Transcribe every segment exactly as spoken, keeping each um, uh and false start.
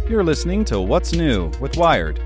You're listening to What's New with Wired.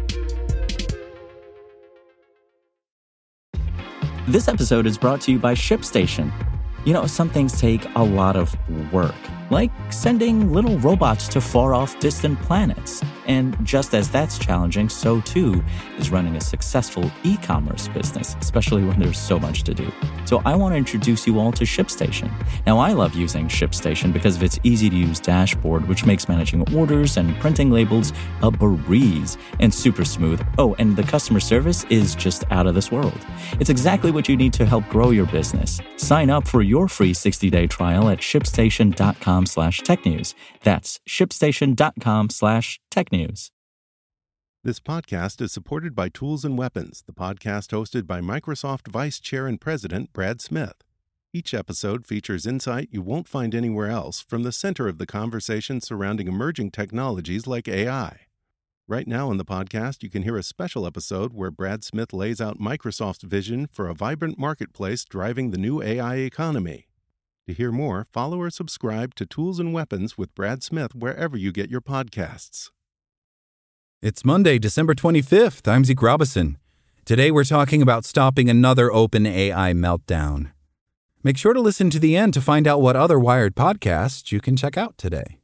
This episode is brought to you by ShipStation. You know, some things take a lot of work, like sending little robots to far-off distant planets. And just as that's challenging, so too is running a successful e-commerce business, especially when there's so much to do. So I want to introduce you all to ShipStation. Now, I love using ShipStation because of its easy-to-use dashboard, which makes managing orders and printing labels a breeze and super smooth. Oh, and the customer service is just out of this world. It's exactly what you need to help grow your business. Sign up for your free sixty-day trial at shipstation.com slash technews. That's shipstation.com slash technews. This podcast is supported by Tools and Weapons, the podcast hosted by Microsoft Vice Chair and President Brad Smith. Each episode features insight you won't find anywhere else from the center of the conversation surrounding emerging technologies like A I. Right now in the podcast, you can hear a special episode where Brad Smith lays out Microsoft's vision for a vibrant marketplace driving the new A I economy. To hear more, follow or subscribe to Tools and Weapons with Brad Smith wherever you get your podcasts. It's Monday, December twenty-fifth. I'm Zeke Robison. Today we're talking about stopping another OpenAI meltdown. Make sure to listen to the end to find out what other Wired podcasts you can check out today.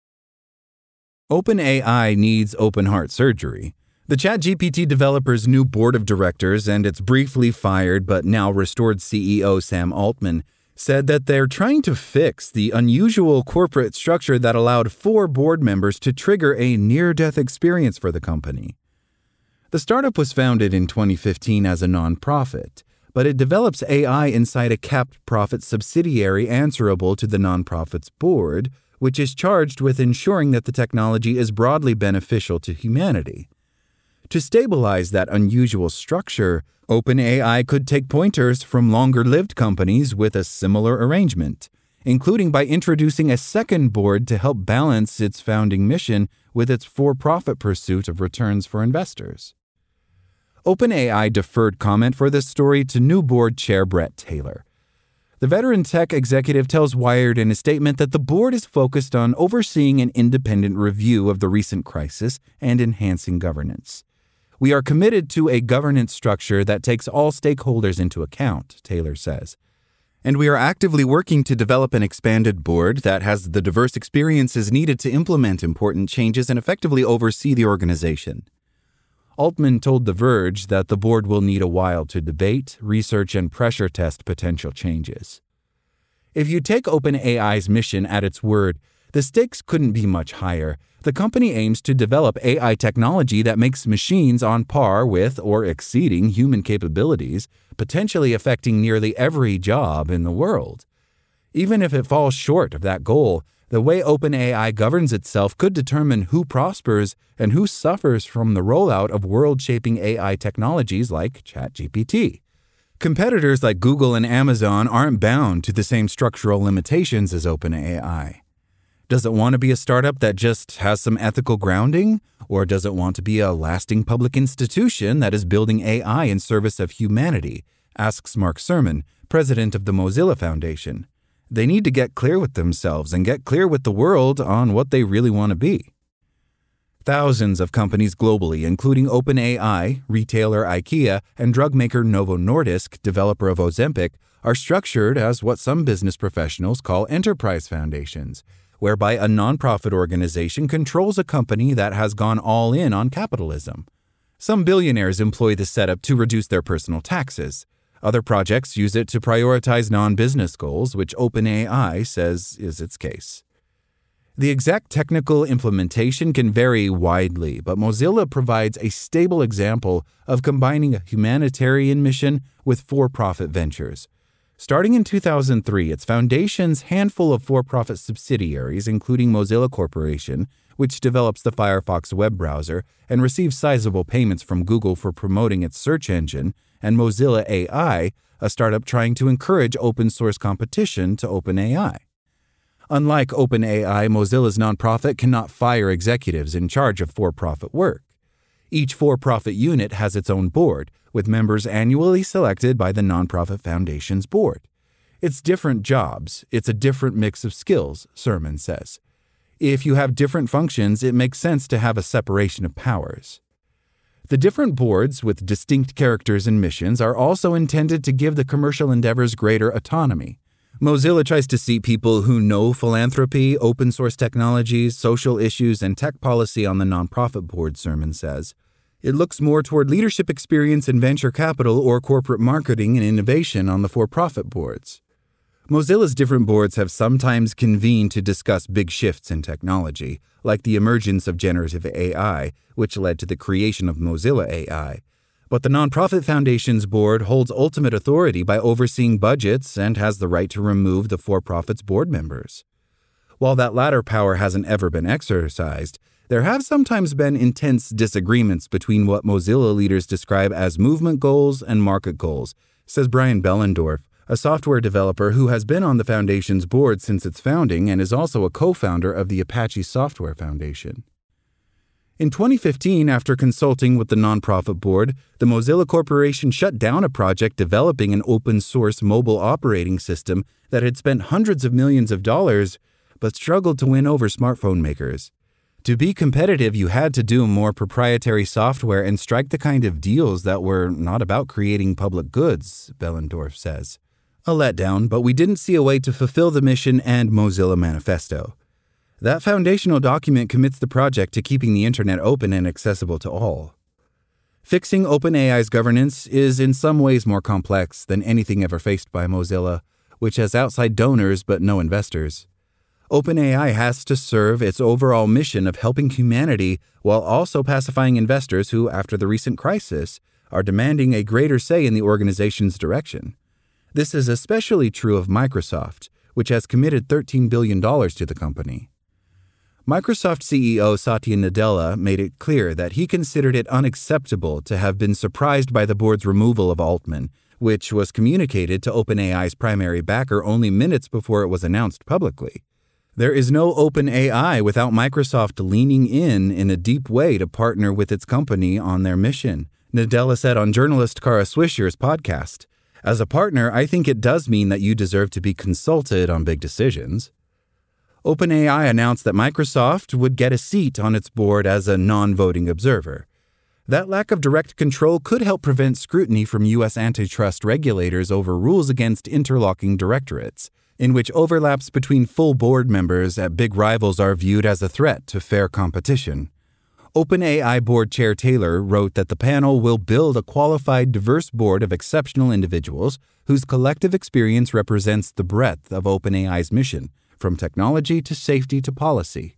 OpenAI needs open heart surgery. The ChatGPT developer's new board of directors and its briefly fired but now restored C E O Sam Altman said that they're trying to fix the unusual corporate structure that allowed four board members to trigger a near-death experience for the company. The startup was founded in twenty fifteen as a nonprofit, but it develops A I inside a capped profit subsidiary answerable to the nonprofit's board, which is charged with ensuring that the technology is broadly beneficial to humanity. To stabilize that unusual structure, OpenAI could take pointers from longer-lived companies with a similar arrangement, including by introducing a second board to help balance its founding mission with its for-profit pursuit of returns for investors. OpenAI deferred comment for this story to new board chair Bret Taylor. The veteran tech executive tells Wired in a statement that the board is focused on overseeing an independent review of the recent crisis and enhancing governance. We are committed to a governance structure that takes all stakeholders into account, Taylor says. And we are actively working to develop an expanded board that has the diverse experiences needed to implement important changes and effectively oversee the organization. Altman told The Verge that the board will need a while to debate, research, and pressure test potential changes. If you take OpenAI's mission at its word, the stakes couldn't be much higher. The company aims to develop A I technology that makes machines on par with or exceeding human capabilities, potentially affecting nearly every job in the world. Even if it falls short of that goal, the way OpenAI governs itself could determine who prospers and who suffers from the rollout of world-shaping A I technologies like ChatGPT. Competitors like Google and Amazon aren't bound to the same structural limitations as OpenAI. Does it want to be a startup that just has some ethical grounding? Or does it want to be a lasting public institution that is building A I in service of humanity? Asks Mark Surman, president of the Mozilla Foundation. They need to get clear with themselves and get clear with the world on what they really want to be. Thousands of companies globally, including OpenAI, retailer IKEA, and drug maker Novo Nordisk, developer of Ozempic, are structured as what some business professionals call enterprise foundations, whereby a nonprofit organization controls a company that has gone all in on capitalism. Some billionaires employ this setup to reduce their personal taxes. Other projects use it to prioritize non-business goals, which OpenAI says is its case. The exact technical implementation can vary widely, but Mozilla provides a stable example of combining a humanitarian mission with for-profit ventures. Starting in two thousand three, its foundation's handful of for-profit subsidiaries, including Mozilla Corporation, which develops the Firefox web browser and receives sizable payments from Google for promoting its search engine, and Mozilla A I, a startup trying to encourage open-source competition to OpenAI. Unlike OpenAI, Mozilla's nonprofit cannot fire executives in charge of for-profit work. Each for-profit unit has its own board, with members annually selected by the nonprofit foundation's board. It's different jobs. It's a different mix of skills, Surman says. If you have different functions, it makes sense to have a separation of powers. The different boards with distinct characters and missions are also intended to give the commercial endeavors greater autonomy. Mozilla tries to seat people who know philanthropy, open source technologies, social issues, and tech policy on the nonprofit board, Sermon says. It looks more toward leadership experience in venture capital or corporate marketing and innovation on the for-profit boards. Mozilla's different boards have sometimes convened to discuss big shifts in technology, like the emergence of generative A I, which led to the creation of Mozilla A I. But the Nonprofit Foundation's board holds ultimate authority by overseeing budgets and has the right to remove the for-profit's board members. While that latter power hasn't ever been exercised, there have sometimes been intense disagreements between what Mozilla leaders describe as movement goals and market goals, says Brian Behlendorf, a software developer who has been on the Foundation's board since its founding and is also a co-founder of the Apache Software Foundation. In twenty fifteen, after consulting with the nonprofit board, the Mozilla Corporation shut down a project developing an open-source mobile operating system that had spent hundreds of millions of dollars, but struggled to win over smartphone makers. To be competitive, you had to do more proprietary software and strike the kind of deals that were not about creating public goods, Behlendorf says. A letdown, but we didn't see a way to fulfill the mission and Mozilla Manifesto. That foundational document commits the project to keeping the internet open and accessible to all. Fixing OpenAI's governance is in some ways more complex than anything ever faced by Mozilla, which has outside donors but no investors. OpenAI has to serve its overall mission of helping humanity while also pacifying investors who, after the recent crisis, are demanding a greater say in the organization's direction. This is especially true of Microsoft, which has committed thirteen billion dollars to the company. Microsoft C E O Satya Nadella made it clear that he considered it unacceptable to have been surprised by the board's removal of Altman, which was communicated to OpenAI's primary backer only minutes before it was announced publicly. There is no OpenAI without Microsoft leaning in in a deep way to partner with its company on their mission, Nadella said on journalist Kara Swisher's podcast. As a partner, I think it does mean that you deserve to be consulted on big decisions. OpenAI announced that Microsoft would get a seat on its board as a non-voting observer. That lack of direct control could help prevent scrutiny from U S antitrust regulators over rules against interlocking directorates, in which overlaps between full board members at big rivals are viewed as a threat to fair competition. OpenAI Board Chair Taylor wrote that the panel will build a qualified, diverse board of exceptional individuals whose collective experience represents the breadth of OpenAI's mission, from technology to safety to policy.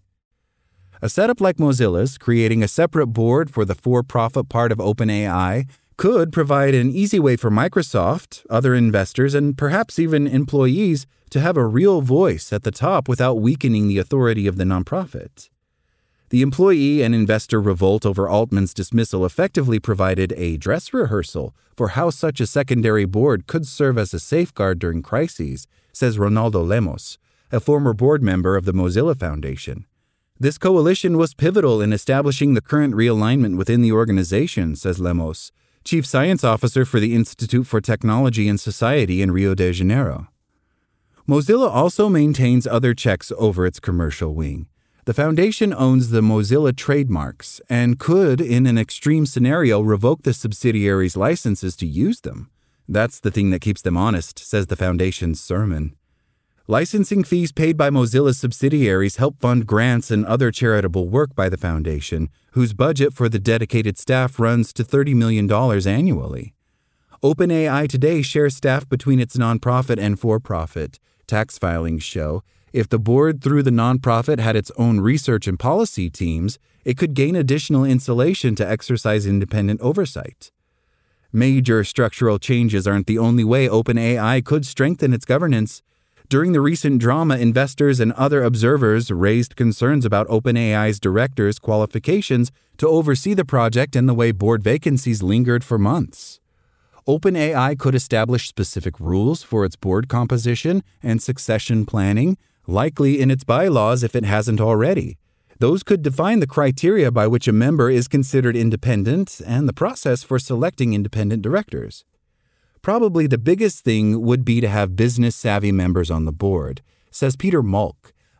A setup like Mozilla's, creating a separate board for the for-profit part of OpenAI, could provide an easy way for Microsoft, other investors, and perhaps even employees to have a real voice at the top without weakening the authority of the nonprofit. The employee and investor revolt over Altman's dismissal effectively provided a dress rehearsal for how such a secondary board could serve as a safeguard during crises, says Ronaldo Lemos, a former board member of the Mozilla Foundation. This coalition was pivotal in establishing the current realignment within the organization, says Lemos, chief science officer for the Institute for Technology and Society in Rio de Janeiro. Mozilla also maintains other checks over its commercial wing. The foundation owns the Mozilla trademarks and could, in an extreme scenario, revoke the subsidiaries' licenses to use them. That's the thing that keeps them honest, says the foundation's sermon. Licensing fees paid by Mozilla's subsidiaries help fund grants and other charitable work by the foundation, whose budget for the dedicated staff runs to thirty million dollars annually. OpenAI today shares staff between its nonprofit and for-profit, tax filings show. If the board through the nonprofit had its own research and policy teams, it could gain additional insulation to exercise independent oversight. Major structural changes aren't the only way OpenAI could strengthen its governance. During the recent drama, investors and other observers raised concerns about OpenAI's directors' qualifications to oversee the project and the way board vacancies lingered for months. OpenAI could establish specific rules for its board composition and succession planning, likely in its bylaws if it hasn't already. Those could define the criteria by which a member is considered independent and the process for selecting independent directors. Probably the biggest thing would be to have business-savvy members on the board, says Peter Malk,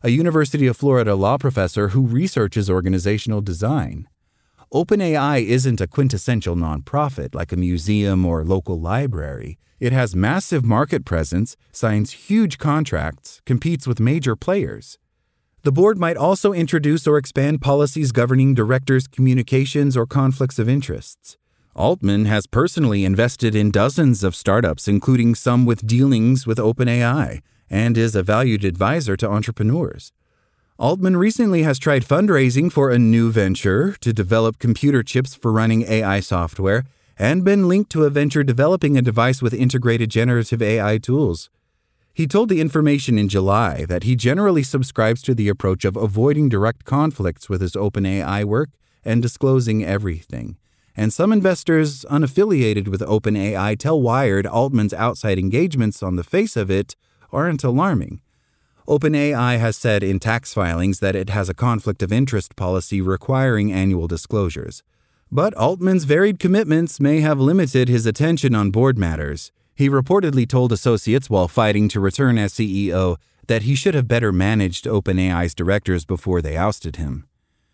a University of Florida law professor who researches organizational design. OpenAI isn't a quintessential nonprofit like a museum or local library. It has massive market presence, signs huge contracts, competes with major players. The board might also introduce or expand policies governing directors' communications or conflicts of interests. Altman has personally invested in dozens of startups, including some with dealings with OpenAI, and is a valued advisor to entrepreneurs. Altman recently has tried fundraising for a new venture to develop computer chips for running A I software and been linked to a venture developing a device with integrated generative A I tools. He told The Information in July that he generally subscribes to the approach of avoiding direct conflicts with his OpenAI work and disclosing everything. And some investors unaffiliated with OpenAI tell Wired Altman's outside engagements on the face of it aren't alarming. OpenAI has said in tax filings that it has a conflict of interest policy requiring annual disclosures. But Altman's varied commitments may have limited his attention on board matters. He reportedly told associates while fighting to return as C E O that he should have better managed OpenAI's directors before they ousted him.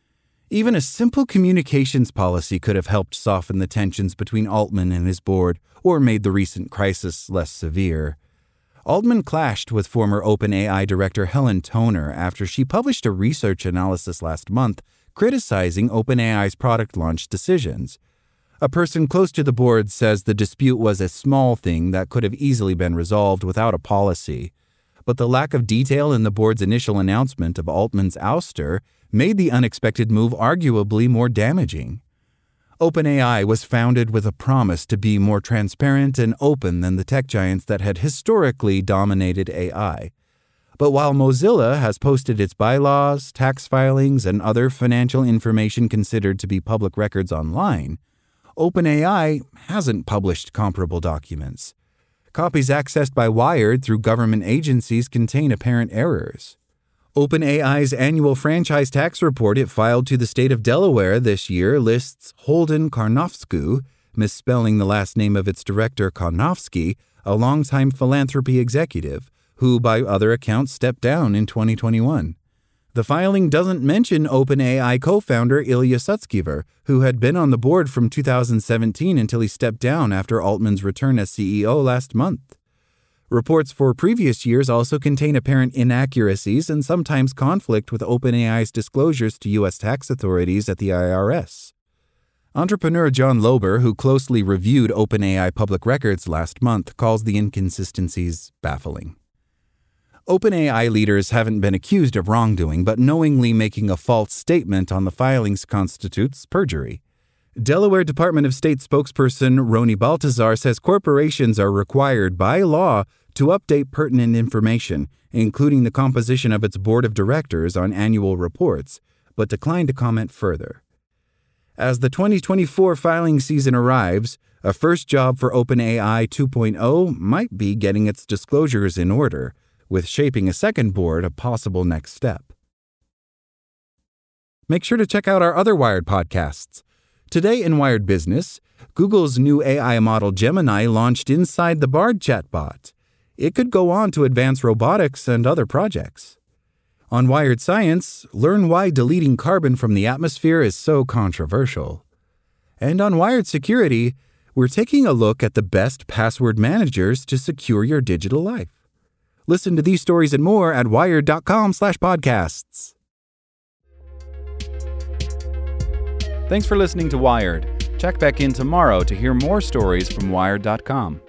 Even a simple communications policy could have helped soften the tensions between Altman and his board or made the recent crisis less severe. Altman clashed with former OpenAI director Helen Toner after she published a research analysis last month criticizing OpenAI's product launch decisions. A person close to the board says the dispute was a small thing that could have easily been resolved without a policy. But the lack of detail in the board's initial announcement of Altman's ouster made the unexpected move arguably more damaging. OpenAI was founded with a promise to be more transparent and open than the tech giants that had historically dominated A I. But while Mozilla has posted its bylaws, tax filings, and other financial information considered to be public records online, OpenAI hasn't published comparable documents. Copies accessed by Wired through government agencies contain apparent errors. OpenAI's annual franchise tax report it filed to the state of Delaware this year lists Holden Karnofsky, misspelling the last name of its director Karnofsky, a longtime philanthropy executive, who by other accounts stepped down in twenty twenty-one. The filing doesn't mention OpenAI co-founder Ilya Sutskever, who had been on the board from two thousand seventeen until he stepped down after Altman's return as C E O last month. Reports for previous years also contain apparent inaccuracies and sometimes conflict with OpenAI's disclosures to U S tax authorities at the I R S. Entrepreneur John Lober, who closely reviewed OpenAI public records last month, calls the inconsistencies baffling. OpenAI leaders haven't been accused of wrongdoing, but knowingly making a false statement on the filings constitutes perjury. Delaware Department of State spokesperson Roni Baltazar says corporations are required by law to update pertinent information, including the composition of its board of directors on annual reports, but declined to comment further. As the twenty twenty-four filing season arrives, a first job for OpenAI two point oh might be getting its disclosures in order, with shaping a second board a possible next step. Make sure to check out our other Wired podcasts. Today in Wired Business, Google's new A I model Gemini launched inside the Bard chatbot. It could go on to advance robotics and other projects. On Wired Science, learn why deleting carbon from the atmosphere is so controversial. And on Wired Security, we're taking a look at the best password managers to secure your digital life. Listen to these stories and more at wired.com slash podcasts. Thanks for listening to Wired. Check back in tomorrow to hear more stories from wired dot com.